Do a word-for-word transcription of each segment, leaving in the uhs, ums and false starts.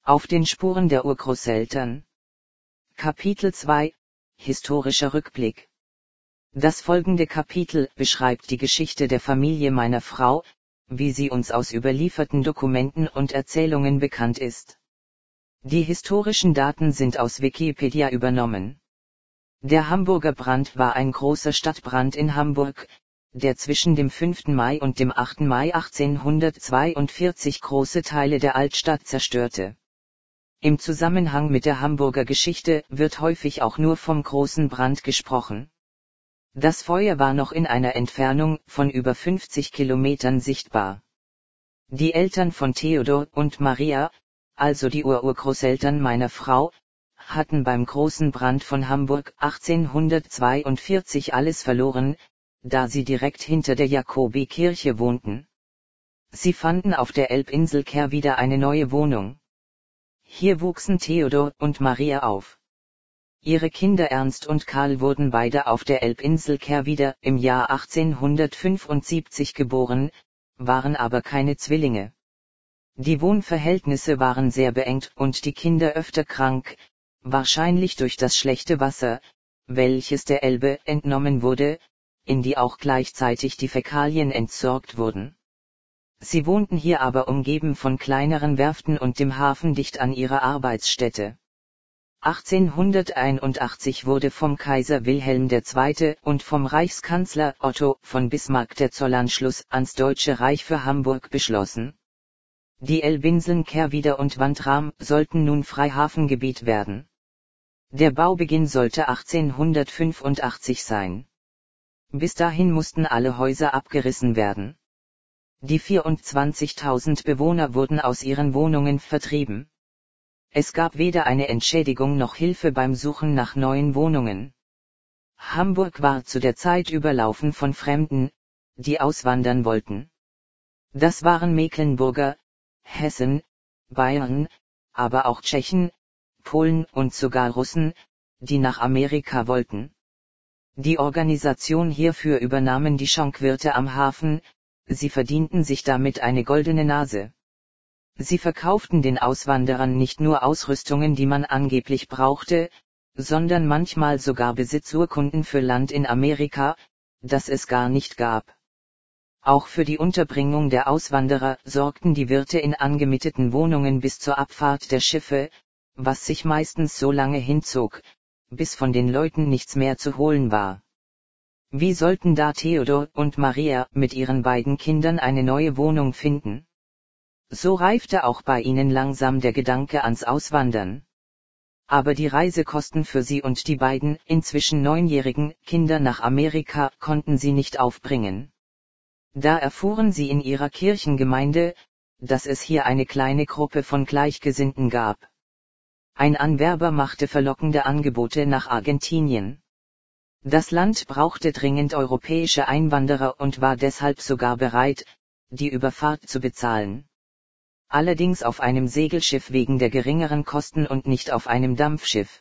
Auf den Spuren der Urgroßeltern. Kapitel zwei – Historischer Rückblick. Das folgende Kapitel beschreibt die Geschichte der Familie meiner Frau, wie sie uns aus überlieferten Dokumenten und Erzählungen bekannt ist. Die historischen Daten sind aus Wikipedia übernommen. Der Hamburger Brand war ein großer Stadtbrand in Hamburg, der zwischen dem fünften Mai und dem achten Mai achtzehnhundertzweiundvierzig große Teile der Altstadt zerstörte. Im Zusammenhang mit der Hamburger Geschichte wird häufig auch nur vom großen Brand gesprochen. Das Feuer war noch in einer Entfernung von über fünfzig Kilometern sichtbar. Die Eltern von Theodor und Maria, also die Ururgroßeltern meiner Frau, hatten beim großen Brand von Hamburg achtzehnhundertzweiundvierzig alles verloren, da sie direkt hinter der Jakobikirche wohnten. Sie fanden auf der Elbinsel Kär wieder eine neue Wohnung. Hier wuchsen Theodor und Maria auf. Ihre Kinder Ernst und Karl wurden beide auf der Elbinsel Kär wieder im Jahr achtzehnhundertfünfundsiebzig geboren, waren aber keine Zwillinge. Die Wohnverhältnisse waren sehr beengt und die Kinder öfter krank, wahrscheinlich durch das schlechte Wasser, welches der Elbe entnommen wurde, in die auch gleichzeitig die Fäkalien entsorgt wurden. Sie wohnten hier aber umgeben von kleineren Werften und dem Hafen dicht an ihrer Arbeitsstätte. achtzehnhunderteinundachtzig wurde vom Kaiser Wilhelm der Zweite und vom Reichskanzler Otto von Bismarck der Zollanschluss ans Deutsche Reich für Hamburg beschlossen. Die Elbinseln Kehrwieder und Wandram sollten nun Freihafengebiet werden. Der Baubeginn sollte achtzehnhundertfünfundachtzig sein. Bis dahin mussten alle Häuser abgerissen werden. Die vierundzwanzigtausend Bewohner wurden aus ihren Wohnungen vertrieben. Es gab weder eine Entschädigung noch Hilfe beim Suchen nach neuen Wohnungen. Hamburg war zu der Zeit überlaufen von Fremden, die auswandern wollten. Das waren Mecklenburger, Hessen, Bayern, aber auch Tschechen, Polen und sogar Russen, die nach Amerika wollten. Die Organisation hierfür übernahmen die Schonkwirte am Hafen, sie verdienten sich damit eine goldene Nase. Sie verkauften den Auswanderern nicht nur Ausrüstungen, die man angeblich brauchte, sondern manchmal sogar Besitzurkunden für Land in Amerika, das es gar nicht gab. Auch für die Unterbringung der Auswanderer sorgten die Wirte in angemieteten Wohnungen bis zur Abfahrt der Schiffe, was sich meistens so lange hinzog, bis von den Leuten nichts mehr zu holen war. Wie sollten da Theodor und Maria mit ihren beiden Kindern eine neue Wohnung finden? So reifte auch bei ihnen langsam der Gedanke ans Auswandern. Aber die Reisekosten für sie und die beiden inzwischen neunjährigen Kinder nach Amerika konnten sie nicht aufbringen. Da erfuhren sie in ihrer Kirchengemeinde, dass es hier eine kleine Gruppe von Gleichgesinnten gab. Ein Anwerber machte verlockende Angebote nach Argentinien. Das Land brauchte dringend europäische Einwanderer und war deshalb sogar bereit, die Überfahrt zu bezahlen. Allerdings auf einem Segelschiff wegen der geringeren Kosten und nicht auf einem Dampfschiff.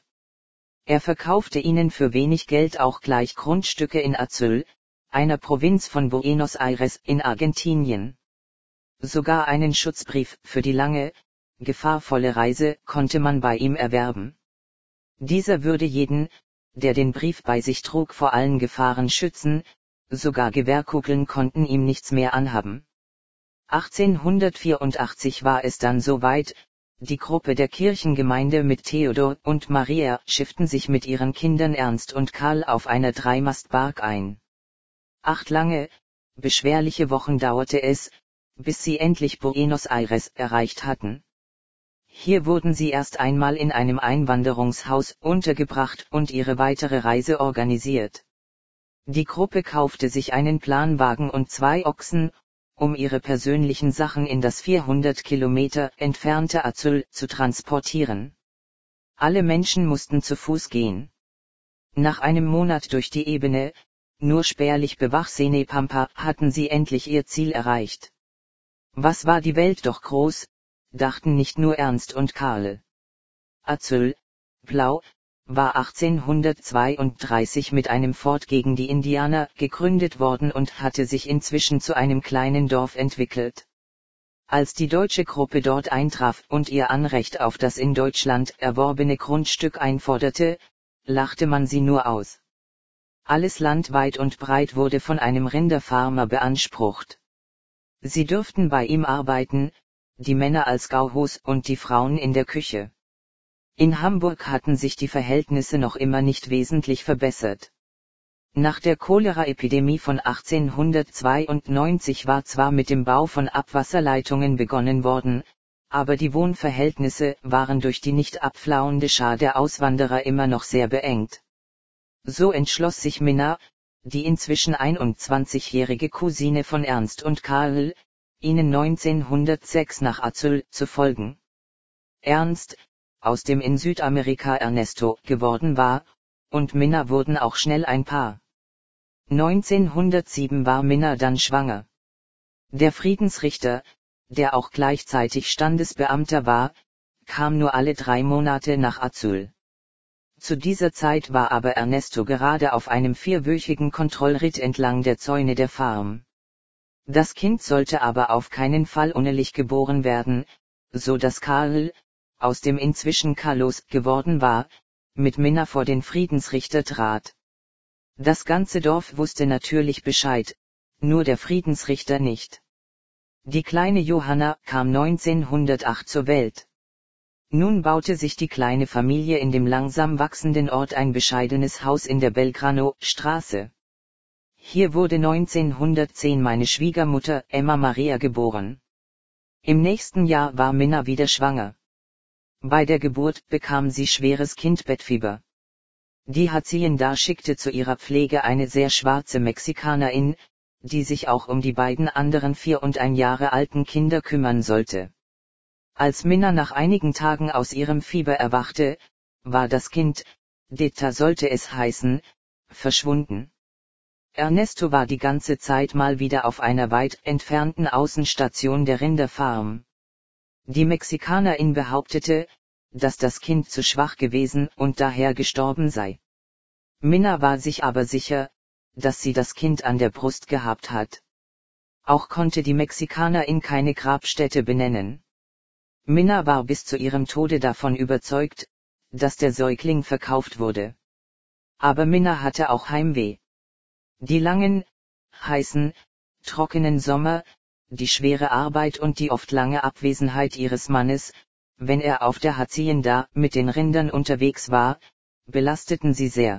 Er verkaufte ihnen für wenig Geld auch gleich Grundstücke in Azul, einer Provinz von Buenos Aires in Argentinien. Sogar einen Schutzbrief für die lange, gefahrvolle Reise konnte man bei ihm erwerben. Dieser würde jeden, der den Brief bei sich trug, vor allen Gefahren schützen, sogar Gewehrkugeln konnten ihm nichts mehr anhaben. achtzehnhundertvierundachtzig war es dann soweit, die Gruppe der Kirchengemeinde mit Theodor und Maria schifften sich mit ihren Kindern Ernst und Karl auf einer Dreimastbark ein. Acht lange, beschwerliche Wochen dauerte es, bis sie endlich Buenos Aires erreicht hatten. Hier wurden sie erst einmal in einem Einwanderungshaus untergebracht und ihre weitere Reise organisiert. Die Gruppe kaufte sich einen Planwagen und zwei Ochsen, um ihre persönlichen Sachen in das vierhundert Kilometer entfernte Azul zu transportieren. Alle Menschen mussten zu Fuß gehen. Nach einem Monat durch die Ebene, nur spärlich bewachsene Pampa, hatten sie endlich ihr Ziel erreicht. Was war die Welt doch groß, dachten nicht nur Ernst und Karl. Azul, blau, war achtzehnhundertzweiunddreißig mit einem Fort gegen die Indianer gegründet worden und hatte sich inzwischen zu einem kleinen Dorf entwickelt. Als die deutsche Gruppe dort eintraf und ihr Anrecht auf das in Deutschland erworbene Grundstück einforderte, lachte man sie nur aus. Alles Land weit und breit wurde von einem Rinderfarmer beansprucht. Sie dürften bei ihm arbeiten, die Männer als Gauhos und die Frauen in der Küche. In Hamburg hatten sich die Verhältnisse noch immer nicht wesentlich verbessert. Nach der Cholera-Epidemie von achtzehnhundertzweiundneunzig war zwar mit dem Bau von Abwasserleitungen begonnen worden, aber die Wohnverhältnisse waren durch die nicht abflauende Schar der Auswanderer immer noch sehr beengt. So entschloss sich Minna, die inzwischen einundzwanzigjährige Cousine von Ernst und Karl, ihnen neunzehnhundertsechs nach Azyl zu folgen. Ernst, aus dem in Südamerika Ernesto geworden war, und Minna wurden auch schnell ein Paar. neunzehnhundertsieben war Minna dann schwanger. Der Friedensrichter, der auch gleichzeitig Standesbeamter war, kam nur alle drei Monate nach Azyl. Zu dieser Zeit war aber Ernesto gerade auf einem vierwöchigen Kontrollritt entlang der Zäune der Farm. Das Kind sollte aber auf keinen Fall unehelich geboren werden, so dass Karl, aus dem inzwischen Carlos geworden war, mit Minna vor den Friedensrichter trat. Das ganze Dorf wusste natürlich Bescheid, nur der Friedensrichter nicht. Die kleine Johanna kam neunzehnhundertacht zur Welt. Nun baute sich die kleine Familie in dem langsam wachsenden Ort ein bescheidenes Haus in der Belgrano-Straße. Hier wurde neunzehnhundertzehn meine Schwiegermutter Emma Maria geboren. Im nächsten Jahr war Minna wieder schwanger. Bei der Geburt bekam sie schweres Kindbettfieber. Die Hacienda schickte zu ihrer Pflege eine sehr schwarze Mexikanerin, die sich auch um die beiden anderen vier und ein Jahre alten Kinder kümmern sollte. Als Minna nach einigen Tagen aus ihrem Fieber erwachte, war das Kind, Deta sollte es heißen, verschwunden. Ernesto war die ganze Zeit mal wieder auf einer weit entfernten Außenstation der Rinderfarm. Die Mexikanerin behauptete, dass das Kind zu schwach gewesen und daher gestorben sei. Minna war sich aber sicher, dass sie das Kind an der Brust gehabt hat. Auch konnte die Mexikanerin keine Grabstätte benennen. Minna war bis zu ihrem Tode davon überzeugt, dass der Säugling verkauft wurde. Aber Minna hatte auch Heimweh. Die langen, heißen, trockenen Sommer, die schwere Arbeit und die oft lange Abwesenheit ihres Mannes, wenn er auf der Hacienda mit den Rindern unterwegs war, belasteten sie sehr.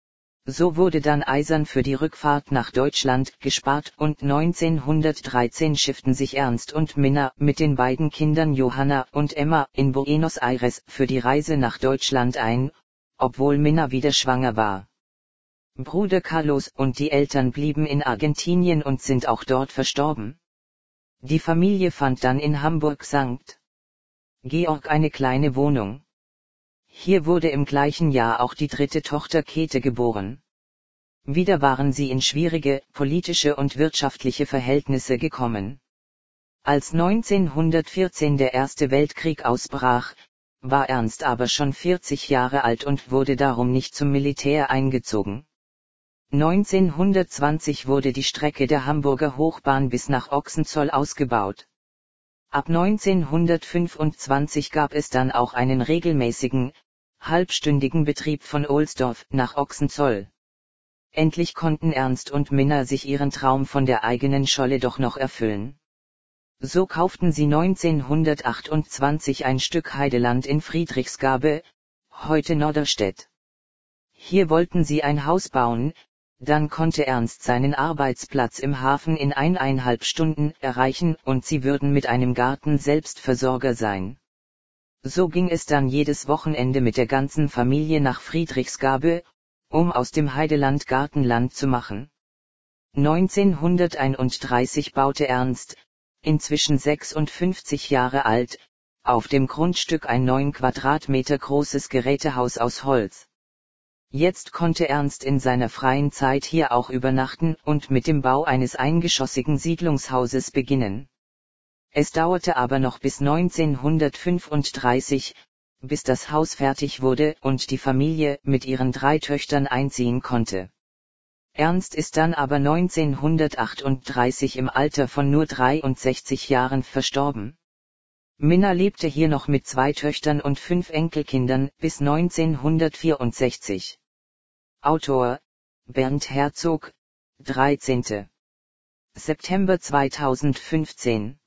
So wurde dann eisern für die Rückfahrt nach Deutschland gespart und neunzehnhundertdreizehn schifften sich Ernst und Minna mit den beiden Kindern Johanna und Emma in Buenos Aires für die Reise nach Deutschland ein, obwohl Minna wieder schwanger war. Bruder Carlos und die Eltern blieben in Argentinien und sind auch dort verstorben. Die Familie fand dann in Hamburg Sankt Georg eine kleine Wohnung. Hier wurde im gleichen Jahr auch die dritte Tochter Käthe geboren. Wieder waren sie in schwierige politische und wirtschaftliche Verhältnisse gekommen. Als neunzehnhundertvierzehn der Erste Weltkrieg ausbrach, war Ernst aber schon vierzig Jahre alt und wurde darum nicht zum Militär eingezogen. neunzehnhundertzwanzig wurde die Strecke der Hamburger Hochbahn bis nach Ochsenzoll ausgebaut. Ab neunzehnhundertfünfundzwanzig gab es dann auch einen regelmäßigen, halbstündigen Betrieb von Ohlsdorf nach Ochsenzoll. Endlich konnten Ernst und Minna sich ihren Traum von der eigenen Scholle doch noch erfüllen. So kauften sie neunzehnhundertachtundzwanzig ein Stück Heideland in Friedrichsgabe, heute Norderstedt. Hier wollten sie ein Haus bauen, dann konnte Ernst seinen Arbeitsplatz im Hafen in eineinhalb Stunden erreichen und sie würden mit einem Garten Selbstversorger sein. So ging es dann jedes Wochenende mit der ganzen Familie nach Friedrichsgabe, um aus dem Heideland Gartenland zu machen. neunzehnhunderteinunddreißig baute Ernst, inzwischen sechsundfünfzig Jahre alt, auf dem Grundstück ein neun Quadratmeter großes Gerätehaus aus Holz. Jetzt konnte Ernst in seiner freien Zeit hier auch übernachten und mit dem Bau eines eingeschossigen Siedlungshauses beginnen. Es dauerte aber noch bis neunzehnhundertfünfunddreißig, bis das Haus fertig wurde und die Familie mit ihren drei Töchtern einziehen konnte. Ernst ist dann aber neunzehnhundertachtunddreißig im Alter von nur dreiundsechzig Jahren verstorben. Minna lebte hier noch mit zwei Töchtern und fünf Enkelkindern bis neunzehnhundertvierundsechzig. Autor: Bernd Herzog, dreizehnter September zweitausendfünfzehn